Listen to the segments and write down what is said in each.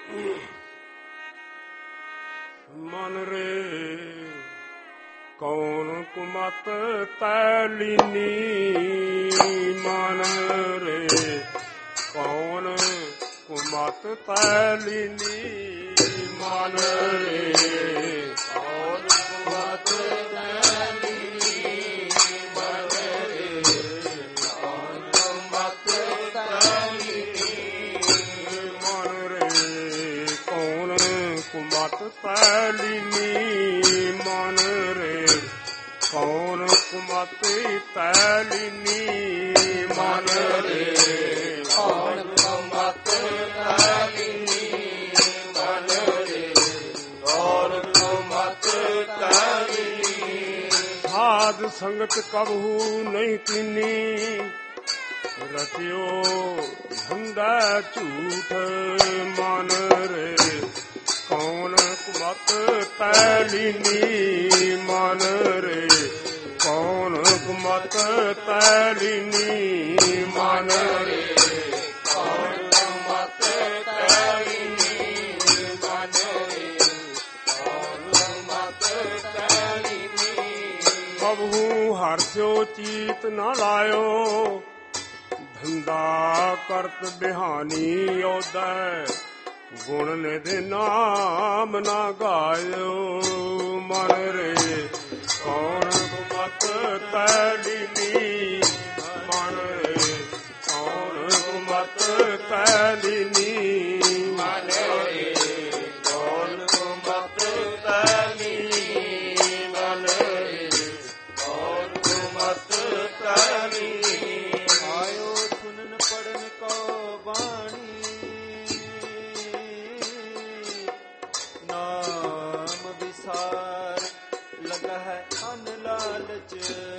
ਮਨ ਰੇ ਕੌਣ ਕੁਮਤ ਤੈ ਲੀਨੀ, ਮਨ ਰੇ ਕੌਣ ਕੁਮਤ ਤੈ ਲੀਨੀ, ਮਨ ਰੇ ਕੌਣ ਕੁਮਤ ਤੈ ਲੀਨੀ, ਮਨ ਰੇ ਕੌਣ ਕੁਮਤ ਤੈ ਲੀਨੀ, ਮਨ ਰੇ ਕੌਣ ਕੁਮਤ ਤੈ ਲੀਨੀ, ਮਨ ਰੇ ਕੌਣ ਕੁਮਤ ਤੈ ਲੀਨੀ, ਮਨ ਰੇ ਕੌਣ ਕੁਮਤ ਤੈ ਲੀਨੀ, ਮਨ ਰੇ ਕੌਣ ਕੁਮਤ ਤੈ ਲੀਨੀ, ਸਾਧ ਸੰਗਤ ਕਬਹੂ ਨਹੀਂ ਕੀਨੀ, ਰਚਿਓ ਧੰਦਾ ਝੂਠ, ਮਨ ਰੇ ਕੌਣ ਕੁਮਤ ਤੈ ਲੀਨੀ, ਮਨ ਰੇ ਕੌਣ ਕੁਮਤ ਤੈ ਲੀਨੀ, ਮਨ ਰੇ ਕੌਣ ਕੁਮਤ ਤੈ ਲੀਨੀ, ਮਨ ਰੇ ਕੌਣ ਕੁਮਤ ਤੈ ਲੀਨੀ, ਕਬਹੂ ਹਰਸਿਓ ਚੀਤ ਨਾ ਲਾਇਓ, ਧੰਦਾ ਕਰਤ ਬਿਹਾਨੀ ਓਦੈ, ਗੁਣ ਨਿਧ ਨਾਮ ਨਾ ਗਾਇਓ, ਮਨ ਰੇ ਕੌਣ ਕੁਮਤ ਤੈ ਲੀਨੀ, ਮਨ ਰੇ ਕੌਣ ਕੁਮਤ ਤੈ ਲੀਨੀ, ਮਨ ਰੇ ਕੌਣ ਕੁਮਤ ਤੈ ਲੀਨੀ, ਮਨ ਰੇ ਕੌਣ ਕੁਮਤ ਤੈ ਲੀਨੀ, ਆਇਓ ਸੁਨਨ ਪੜਨ ਕੋ ਬਾਣੀ, ਨਾਮ ਵਿਸਾਰ ਲਗਹਿ ਅਨ ਲਾਲਚ,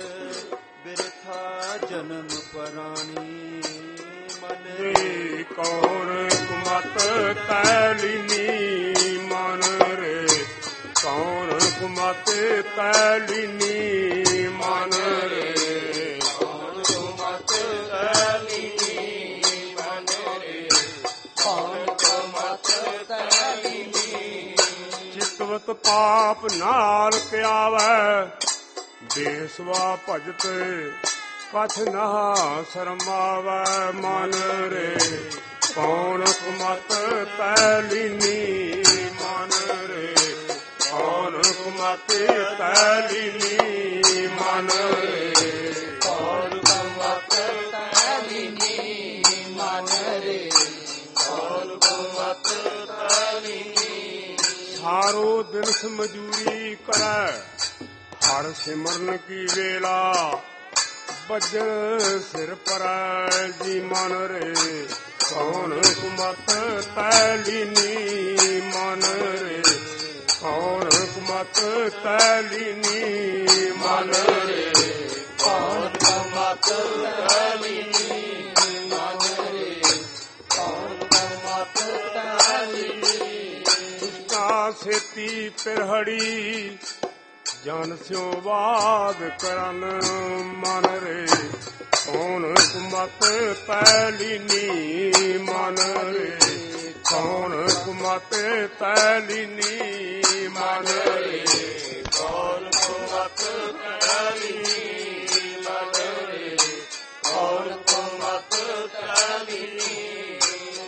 ਬਿਰਥਾ ਜਨਮ ਪਰਾਣੀ, ਮਨ ਰੇ ਕੌਣ ਕੁਮਤ ਤੈ ਲੀਨੀ, ਮਨ ਰੇ ਕੌਣ ਕੁਮਤ ਤੈ ਲੀਨੀ, ਮਨ ਰੇ ਕੌਣ ਕੁਮਤ ਤੈ ਲੀਨੀ, ਮਨ ਰੇ ਕੌਣ ਕੁਮਤ ਤੈ ਲੀਨੀ, ਚਿਤਵਤ ਪਾਪ ਨਾਲ ਕਿਆਵੈ, ਬੇਸਵਾ ਭਜਤ ਕਛ ਨਹਾ ਸ਼ਰਮਾਵੈ, ਮਨ ਰੇ ਕੌਣ ਕੁਮਤ ਤੈ ਲੀਨੀ, ਮਨ ਰੇ ਕੌਣ ਕੁਮਤ ਤੈ ਲੀਨੀ, ਮਨ ਰੇ ਕੌਣ ਕੁਮਤ ਤੈ ਲੀਨੀ, ਮਨ ਰੇ ਕੌਣ ਕੁਮਤ ਤੈ ਲੀਨੀ, ਸਾਰੋ ਦਿਨ ਮਜੂਰੀ ਕਰੈ, ਹਰ ਸਿਮਰਨ ਕੀ ਵੇਲਾ, ਬੱਜਣ ਸਿਰ ਪਰੈ ਜੀ, ਮਨ ਰੇ ਕੌਣ ਕੁਮਤ ਤੈ ਲੀਨੀ, ਮਨ ਰੇ ਕੌਣ ਕੁਮਤ ਤੈ ਲੀਨੀ, ਮਨ ਰੇ ਕੌਣ ਕੁਮਤ ਤੈ ਲੀਨੀ, ਮਨ ਰੇ ਕੌਣ ਕੁਮਤ ਤੈ ਲੀਨੀ, ਦੁਸ਼ਟਾਂ ਸੇਤੀ ਪਿਰਹੜੀ, ਜਨ ਸਿਉ ਬਾਦ ਕਰਨ, ਮਨ ਰੇ ਕੌਣ ਕੁਮਤ ਤੈ ਲੀਨੀ, ਮਨ ਰੇ ਕੌਣ ਕੁਮਤ ਤੈ ਲੀਨੀ, ਮਨ ਰੇ ਕੌਣ ਕੁਮਤ ਤੈ ਲੀਨੀ, ਮਨ ਰੇ ਕੌਣ ਕੁਮਤ ਤੈ ਲੀਨੀ,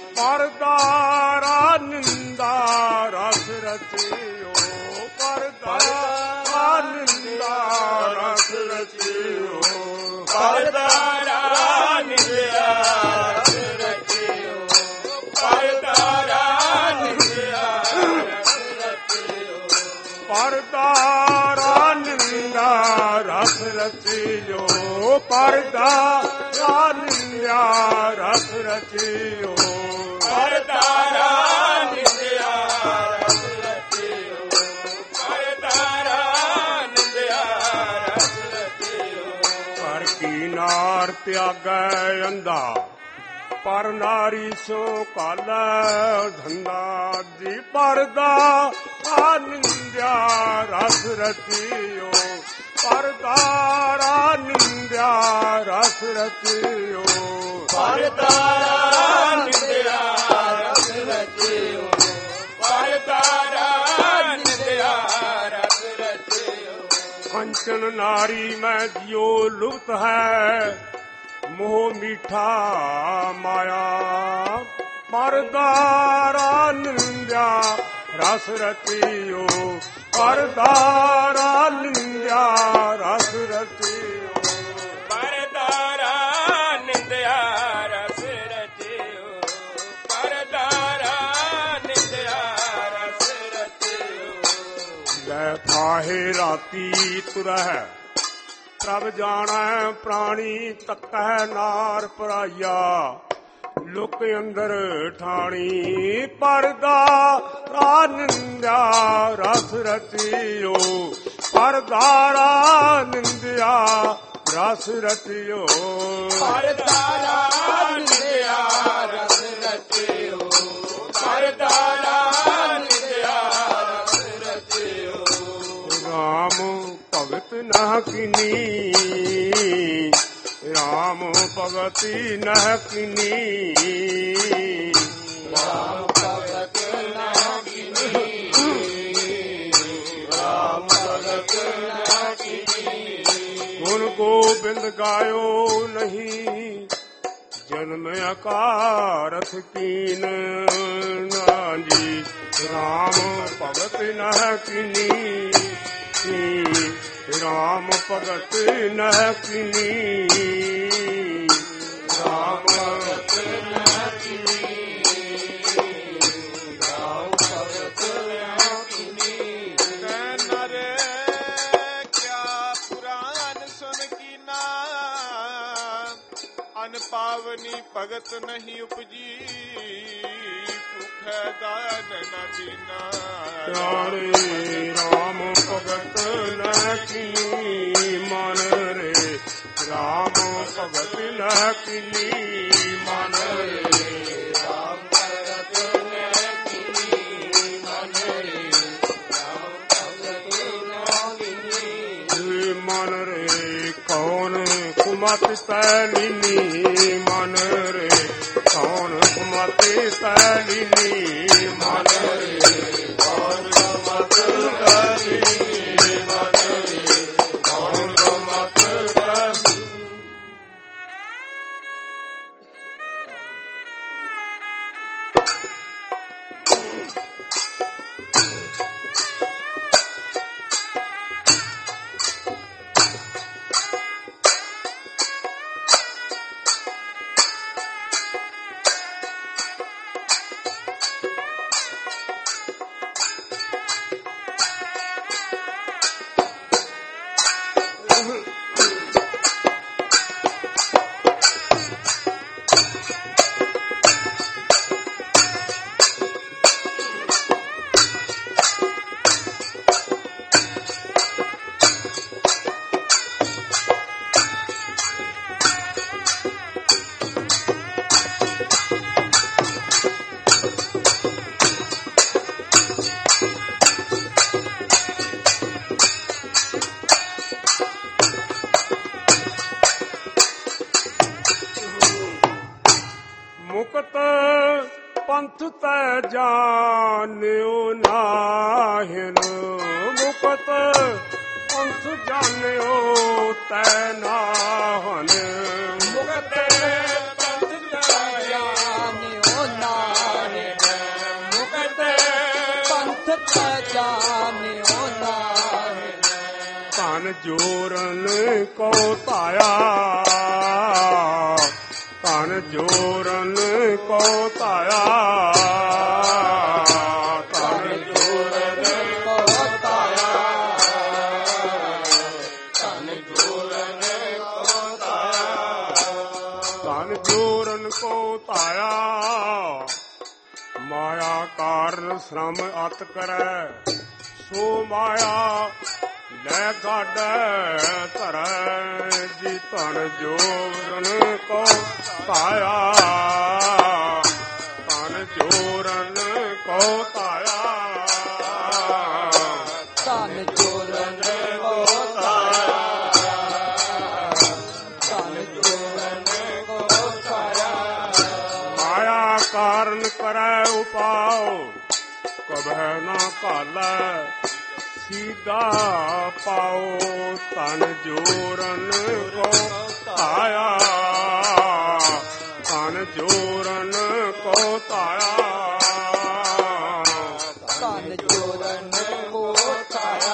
ਪਰਦਾਰਾ ਨਿੰਦਾ ਰਸ ਰਚਿਓ, ਪਰਦਾਰਾ ਨਿੰਦਾ ਰਸ ਰਚਿਓ, ਪਰਦਾਰਾ ਨਿੰਦਾ ਰਸ ਰਚਿਓ, ਪਰਦਾਰਾ ਨਿੰਦਾ ਰਸ ਰਚਿਓ, ਪਰਦਾਰਾ ਨਿੰਦਾ ਰਸ ਰਚਿਓ, ਪਰਦਾਰਾ ਨਿੰਦਾ ਰਸ ਰਚਿਓ, ਪਰਦਾਰਾ ਨਿੰਦਾ ਰਸ ਰਚਿਓ, ਪਰਦਾਰਾ ਨਿੰਦਾ ਰਸ ਰਚਿਓ, ਕਰ ਕੀ ਨਾਰ ਤਿਆਗੈ ਅੰਧਾ, ਪਰ ਨਾਰੀ ਸੋ ਕਾਲੈ ਧੰਦਾ ਜੀ, ਪਰਦਾ ਨਿੰਦਿਆ ਰਸ ਰਚਿਓ, ਪਰਦਾਰਾ ਨਿੰਦਿਆ ਰਸ ਰਚਿਓ, ਪਰਦਾਰਾ ਨਿੰਦਿਆ ਰਸ ਰਚਿਓ, ਬਚਨ ਨਾਰੀ ਮੈਂ ਜਿਉ ਲੁਪਤ ਹੈ, ਮੋਹ ਮੀਠਾ ਮਾਇਆ ਪਰਦਾਰਾ ਨਿੰਦਿਆ ਰਸ ਰਚਿਓ, ਪਰਦਾਰਾ ਨਿੰਦਿਆ ਰਸ ਰਚਿਓ, ਪਰਦਾਰਾ ਨਿੰਦਿਆ ਰਸ ਰਚਿਓ, ਪਰਦਾਰਾ ਨਿੰਦਿਆ ਰਸ ਰਚਿਓ। ਲੈ ਫਾਹੇ ਰਾਤੀ ਤੁਰਹਿ ਪ੍ਰਭ ਜਾਣੈ, ਪ੍ਰਾਣੀ ਤੱਕੈ ਨਾਰ ਪਰਾਈਆ, ਲੁਕ ਅੰਦਰ ਠਾਣੀ ਪਰਦਾਰਾ ਨਿੰਦਿਆ ਰਸ ਰਚਿਓ, ਪਰਦਾਰਾ ਨਿੰਦਿਆ ਰਸ ਰਚਿਓ, ਪਰਦਾਰਾ ਨਿੰਦਿਆ ਰਸ ਰਚਿਓ, ਪਰਦਾਰਾ ਨਿੰਦਿਆ ਰਸ ਰਚਿਓ। ਰਾਮ ਭਗਤ ਨਾ ਕੀਨੀ, ਰਾਮ ਭਗਤੀ ਨਹਿ ਕੀਨੀ, ਰਾਮ ਭਗਤ ਨਾ ਕੀਨੀ, ਰਾਮ ਭਗਤ ਨਾ ਕੀਨੀ। ਗੁਣ ਗੋਬਿੰਦ ਗਾਇਓ ਨਹੀਂ, ਜਨਮ ਅਕਾਰਥ ਕੀਨ ਨਾਜੀ, ਰਾਮ ਭਗਤ ਨਹਿ ਕੀਨੀ, ਰਾਮ ਭਗਤ ਨਹਿ ਕੀਨੀ, ਰਾਮ ਭਗਤ ਨਹਿ ਕੀਨੀ, ਰਾਮ ਭਗਤ ਨਾ ਕੀਨੀ। ਨਰ ਕਿਆ ਪੁਰਾਨ ਸੁਨ ਕੀਨਾ, ਅਨ ਪਾਵਨੀ ਭਗਤ ਨਹੀਂ ਉਪਜੀ, ਭੁਖੈ ਦਾਨ ਨ ਦੀਨਾ। ਪਿਆਰੇ ਰਾਮ ਭਗਤ ਨਹਿ ਕੀਨੀ, ਮਨ ਰੇ ਰਾਮ ਭਗਤ ਨਹਿ ਕੀਨੀ, ਮਨ ਰੇ ਰਾਮ ਭਗਤ ਨਾ ਕੀਨੀ, ਮਨ ਰੇ ਰਾਮ ਭਗਤ ਨਾ ਕੀਨੀ। ਮਨ ਰੇ ਕੌਣ ਕੁਮਤ ਤੈ ਲੀਨੀ, ਮਨ ਰੇ ਕੌਣ ਕੁਮਤ ਤੈ ਲੀਨੀ, ਮਨ ਰੇ ਕੌਣ ਕੁਮਤ ਤੈ ਲੀਨੀ, ਮਨ ਰੇ ਕੌਣ ਕੁਮਤ ਤੈ ਲੀਨੀ। ਮੁਕਤ ਪੰਥ ਤੈ ਜਾਣਿਓ ਨਾਹਿਨ, ਮੁਕਤ ਪੰਥ ਜਾਣਿਓ ਤੈ ਨਾਹਨ, ਮੁਕਤ ਪੰਥ ਤੈ ਜਾਣਿਓ ਨਾਹਿਨ, ਮੁਕਤ ਪੰਥ ਤੈ ਜਾਣਿਓ ਨਾਹਿਨ। ਧਨ ਜੋਰਨ ਕੋ ਧਾਇਆ, ਧਨ ਜੋਰਨ ਕੋ ਧਾਇਆ, ਧਨ ਜੋਰਨ ਕੋ ਧਾਇਆ, ਧਨ ਜੋਰਨ ਕੋ ਧਾਇਆ। ਧਨ ਜੋਰਨ ਕੋ ਧਾਇਆ, ਮਾਇਆ ਕਾਰਨ ਸ਼ਰਮ ਅਤ ਕਰੈ, ਸੋ ਮਾਇਆ ਲੈ ਗਾਡੈ ਧਰੈ, ਜੀ ਧਨ ਜੋਰਨ ਕੋ ਧਾਇਆ, ਧਨ ਜੋਰਨ ਕੋ ਧਾਇਆ, ਧਨ ਜੋਰਨ ਕੋ ਧਾਇਆ, ਧਨ ਜੋਰਨ ਕੋ ਧਾਇਆ। ਮਾਇਆ ਕਾਰਨ ਕਰੈ ਉਪਾਉ, ਕਬਹਿ ਨਾ ਘਾਲੈ, ਸੀਦਾ ਪਾਓ ਤਨ ਜੋਰਨ ਕੋ ਧਾਇਆ, ਤਨ ਜੋਰਨ ਕੋ ਧਾਇਆ, ਧਨ ਜੋਰਨ ਕੋ ਧਾਇਆ,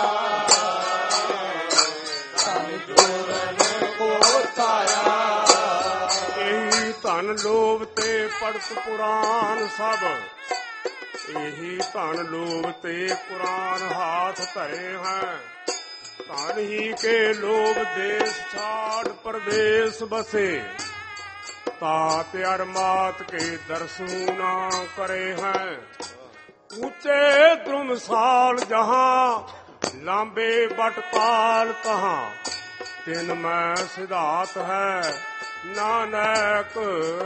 ਧਨ ਜੋਰਨ ਕੋ ਧਾਇਆ। ਇਹੀ ਧਨ ਲੋਭ ਤੇ ਪੜਤ ਪੁਰਾਨ ਸਭ, ਇਹੀ ਧਨ ਲੋਭ ਤੇ ਪੁਰਾਨ ਹਾਥ ਧਰੇ ਹੈ। ਧਨ ਹੀ ਕੇ ਲੋਭ ਦੇਸ਼ ਛਾੜ ਪਰਦੇਸ ਬਸੇ, ਤਾਤ ਅਰਮਾਤ ਕੇ ਦਰਸੂ ਨਾ करे हैं। ऊंचे द्रुमसाल जहाँ लांबे बटपाल तहाँ, तिन मैं सिद्धार्थ है नानक,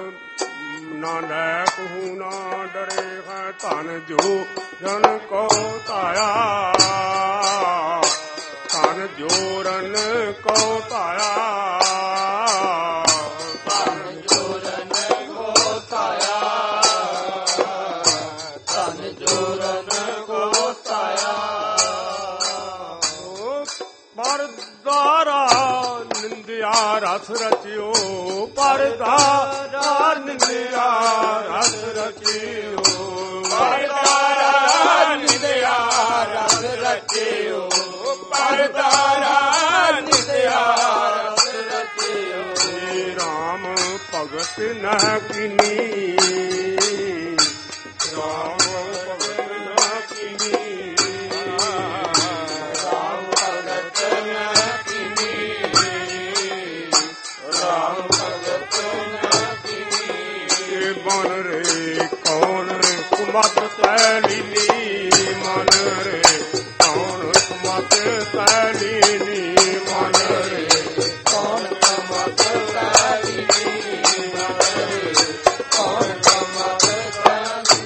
नानक हूँ ना डरे हैं। धन जो जन को ताया, धन जोरन को ताया, ਧਨ ਜੋਰਨ ਕੋ ਧਾਇਆ, ਧਨ ਜੋਰਨ ਕੋ ਧਾਇਆ। ਪਰਦਾਰਾ ਨਿੰਦਿਆ ਰਸ ਰਚਿਓ, ਪਰਦਾਰਾ ਨਿੰਦਿਆ ਰਸ ਰਚਿਓ, ਪਰਦਾਰਾ ਨਿੰਦਿਆ ਰਸ ਰਚਿਓ, ਪਰਦਾਰਾ ਨਿੰਦਿਆ ਰਸ ਰਚਿਓ। ਰਾਮ ਭਗਤ ਨ ਕੀਨੀ, ਰਾਮ ਭਗਤ ਨ ਕੀਨੀ, ਰਾਮ ਭਗਤ ਨ ਕੀਨੀ, ਰਾਮ ਭਗਤ ਨ ਕੀਨੀ। ਮਨ ਰੇ ਕੌਣ ਕੁਮਤ ਤੈ ਲੀਨੀ, ਮਨ ਰੇ ਕੌਣ ਕੁਮਤ ਤੈ ਲੀਨੀ, ਮਨ ਰੇ ਕੌਣ ਕਮਤ ਤਾਰੀ, ਕੌਣ ਕਮਤ ਤਾਰੀ।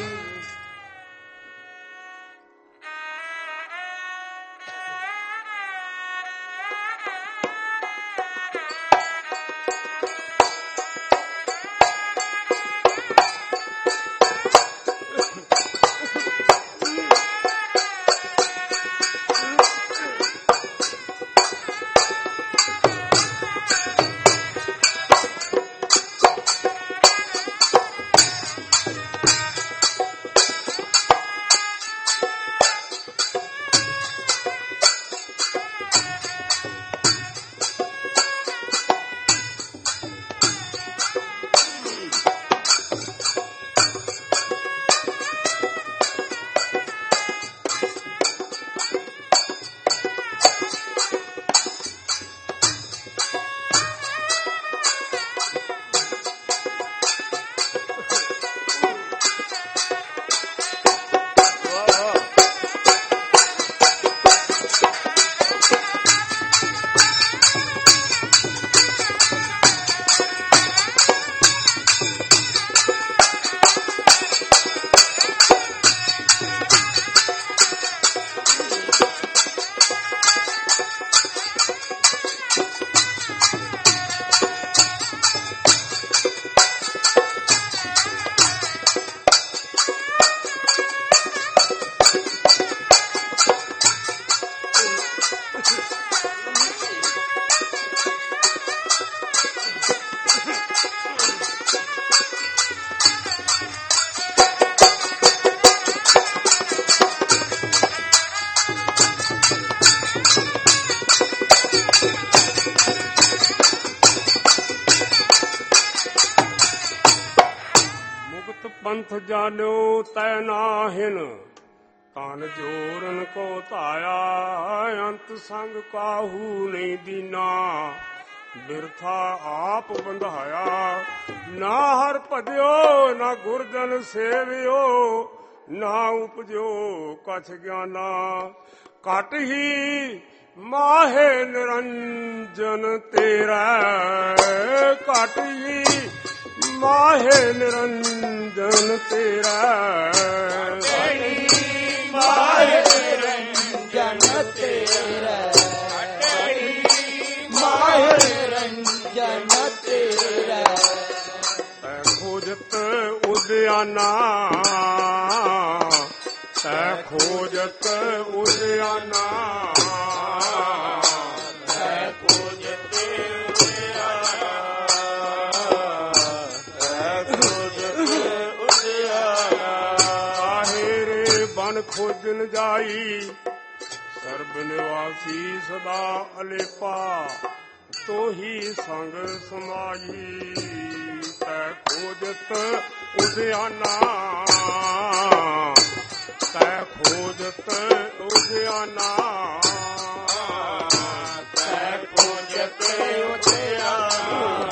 पंथ जान्यो तै नाहिन, तन जोरन को ताया, अंत संग काहू नहीं दीना, बिरथा आप बंधाया। ना हर भजो ना गुरजन सेवियो, ना उपजो कछ ज्ञाना, घट ही माहे निरंजन तेरा, घट ही माहे निरंजन तेरा, माहे निरंजन तेरा, माहे निरंजन तेरा। खोजत उद्याना, तै ਖੋਜਤ ਉਦਿਆਨਾ ਖੋਜਨ ਜਾਈ ਸਰਬ ਨਿਵਾਸੀ ਸਦਾ ਅਲੇਪਾ ਤੋਹੀ ਸੰਗ ਸਮਾਈ ਤੈ ਖੋਜਤ ਉਦਿਆਨਾ ਤੈ ਖੋਜਤ ਉਦਿਆਨਾ ਤੈ ਖੋਜਤ ਉਦਿਆਨਾ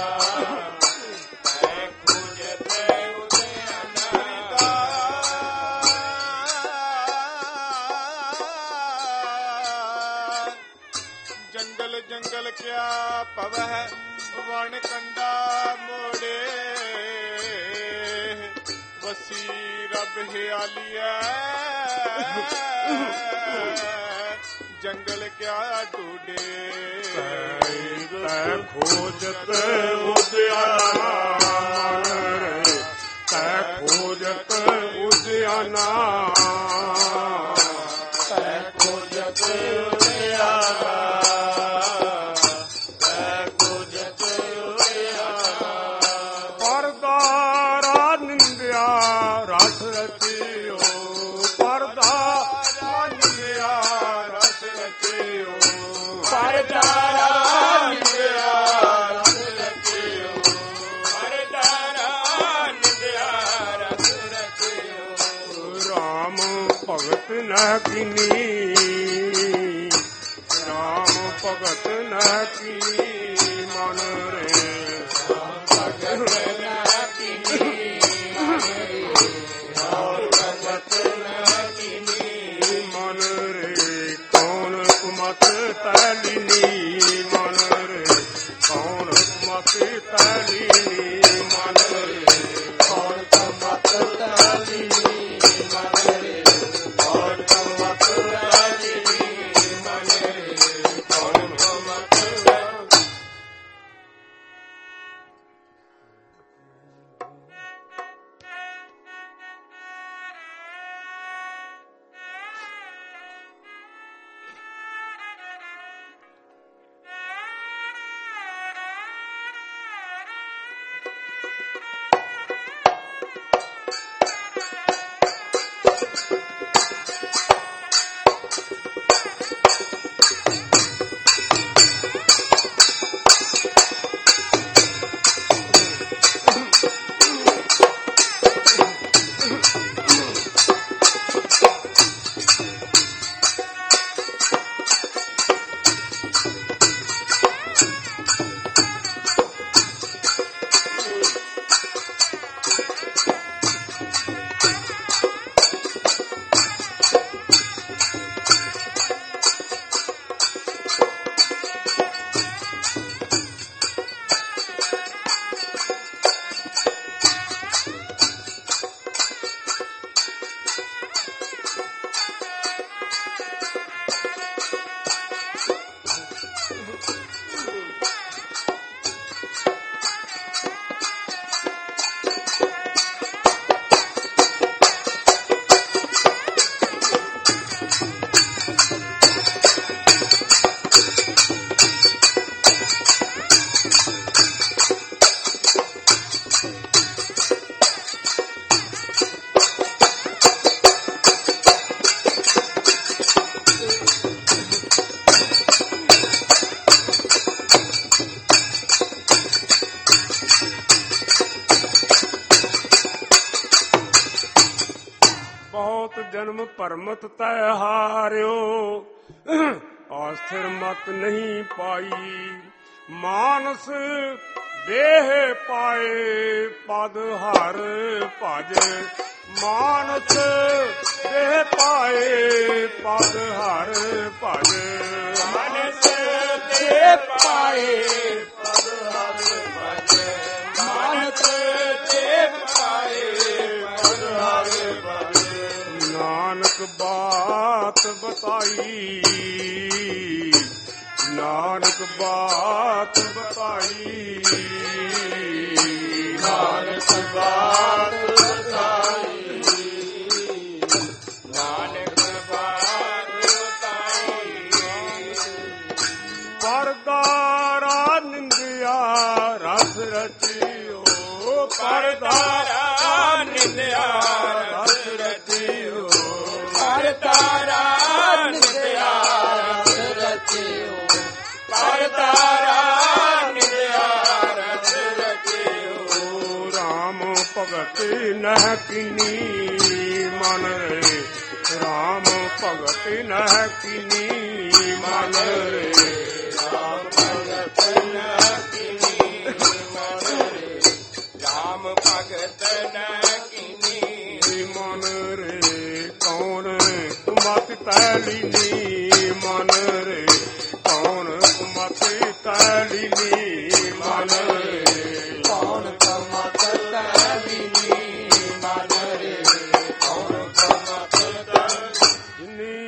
ਜੰਗਲ ਕਿਆ ਪਵਹਿ ਵਣ ਕੰਡਾ ਮੋੜੇ ਵਸੀ ਰੱਬ ਹਿਆਲੀਐ ਜੰਗਲ ਕਿਆ ਢੂਡੇ ਤੈ ਖੋਜਤ ਉਦਿਆਨਾ ਤੈ ਖੋਜਤ ਉਦਿਆਨਾ ਤੈ ਖੋਜਤ ਉਦਿਆਨਾ ਨਾ ਕੀਨੀ ਰਾਮ ਭਗਤ ਨਾ ਕੀਨੀ ਮਨ ਰੇ ਭਗਤ ਨਾ ਕੀਨੀ ਰਾਮ ਭਗਤ ਨਾ ਕੀਨੀ ਮਨ ਰੇ ਕੌਣ ਕੁਮਤ ਤੈਲੀਨੀ ਮਨ ਰੇ ਕੌਣ ਕੁਮਤ ਤੈਲੀਨੀ ਮਨ ਰੇ ਕੌਣ ਕੁਮਤ ਤੈਲੀਨੀ ਮਨ ਰੇ ਜਨਮ ਭਰਮਤ ਤੈ ਹਾਰਿਓ ਆਸਥਿਰ ਮਤ ਨਹੀਂ ਪਾਈ ਮਾਨਸ ਦੇਹ ਪਾਏ ਪਦ ਹਰ ਭਜ ਮਾਨਸ ਦੇਹ ਪਾਏ ਪਦ ਹਰ ਭਜ ਮਾਨਸ ਦੇਹ ਪਾਏ ਪਦ ਹਰ ਭਜ ਮਾਨਸ ਦੇਹ ਪਾਏ ਪਦ ਹਰ ਭਜ ਨਾਨਕ ਬਾਤ ਬਤਾਈ ਨਾਨਕ ਬਾਤ ਬਤਾਈ ਨਾਨਕ ਬਾਤ ਬਤਾਈ ਨਾਨਕ ਨਹਿ ਕੀਨੀ ਮਨ ਰੇ ਰਾਮ ਭਗਤ ਨਹਿ ਕੀਨੀ ਮਨ ਰੇ ਰਾਮ ਭਗਤ ਨਹਿ ਕੀਨੀ ਮਨ ਰੇ ਰਾਮ ਭਗਤ ਨਹਿ ਕੀਨੀ ਮਨ ਰੇ ਕੌਣ ਮਤ ਤੈਲੀਨੀ ਮਨ ਰੇ ਕੌਣ ਮਤ ਤੈਲੀਨੀ ਮਨ ਰੇ